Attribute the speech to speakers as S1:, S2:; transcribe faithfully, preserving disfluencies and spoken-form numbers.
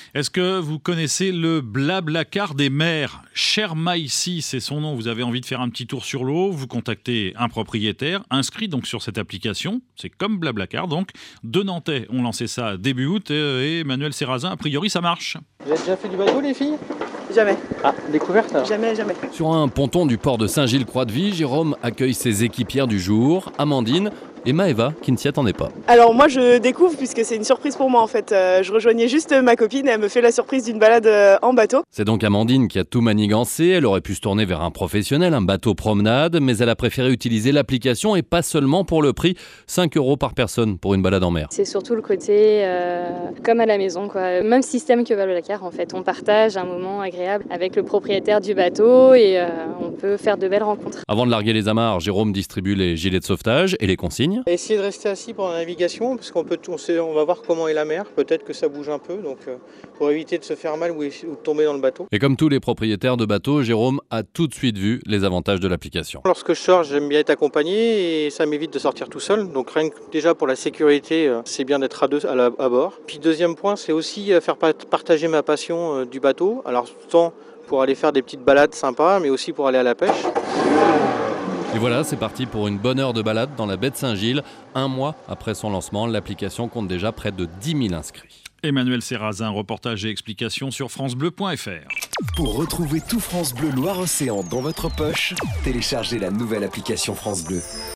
S1: Est-ce que vous connaissez le Blablacar des mers? Cher Maïsi, c'est son nom. Vous avez envie de faire un petit tour sur l'eau, vous contactez un propriétaire, inscrit donc sur cette application. C'est comme Blablacar, donc. Deux Nantais ont lancé ça début août et Emmanuel Serrazin, a priori, ça marche.
S2: Vous avez déjà fait du bateau, les filles?
S3: Jamais.
S2: Ah, découverte alors?
S3: Jamais, jamais.
S4: Sur un ponton du port de Saint-Gilles-Croix-de-Vie, Jérôme accueille ses équipières du jour, Amandine et Maëva, qui ne s'y attendait pas.
S3: Alors moi je découvre puisque c'est une surprise pour moi en fait. Euh, je rejoignais juste ma copine et elle me fait la surprise d'une balade euh, en bateau.
S4: C'est donc Amandine qui a tout manigancé. Elle aurait pu se tourner vers un professionnel, un bateau promenade, mais elle a préféré utiliser l'application et pas seulement pour le prix, cinq euros par personne pour une balade en mer.
S5: C'est surtout le côté euh, comme à la maison, quoi. Même système que Blablacar en fait. On partage un moment agréable avec le propriétaire du bateau et euh, on peut faire de belles rencontres.
S4: Avant de larguer les amarres, Jérôme distribue les gilets de sauvetage et les consignes.
S2: Essayez de rester assis pendant la navigation parce qu'on peut, on, sait, on va voir comment est la mer. Peut-être que ça bouge un peu, donc euh, pour éviter de se faire mal ou, ou de tomber dans le bateau.
S4: Et comme tous les propriétaires de bateaux, Jérôme a tout de suite vu les avantages de l'application.
S2: Lorsque je sors, j'aime bien être accompagné et ça m'évite de sortir tout seul. Donc rien que déjà pour la sécurité, euh, c'est bien d'être à deux à, la, à bord. Puis deuxième point, c'est aussi faire partager ma passion euh, du bateau. Alors tant pour aller faire des petites balades sympas, mais aussi pour aller à la pêche.
S4: Et voilà, c'est parti pour une bonne heure de balade dans la baie de Saint-Gilles. Un mois après son lancement, l'application compte déjà près de dix mille inscrits.
S1: Emmanuel Serrazin, reportage et explications sur francebleu point f r.
S6: Pour retrouver tout France Bleu Loire-Océan dans votre poche, téléchargez la nouvelle application France Bleu.